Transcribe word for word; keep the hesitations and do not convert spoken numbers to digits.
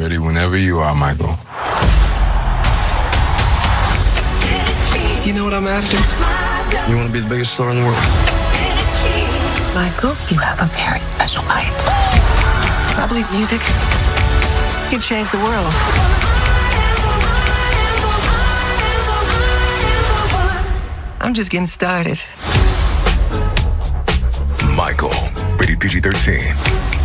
Ready whenever you are, Michael. You know what I'm after? You want to be the biggest star in the world? Michael, you have a very special light. I believe music can change the world. I'm just getting started. Michael, rated P G thirteen.